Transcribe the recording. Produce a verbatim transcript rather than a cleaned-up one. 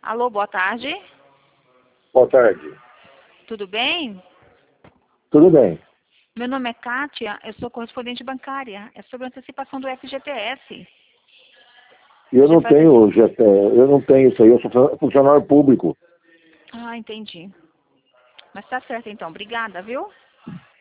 Alô, boa tarde. Boa tarde. Tudo bem? Tudo bem. Meu nome é Kátia, eu sou correspondente bancária. É sobre a antecipação do F G T S. Eu Já não faz tenho, ante- G T, eu não tenho isso aí, eu sou fun- funcionário público. Ah, entendi. Mas tá certo então. Obrigada, viu?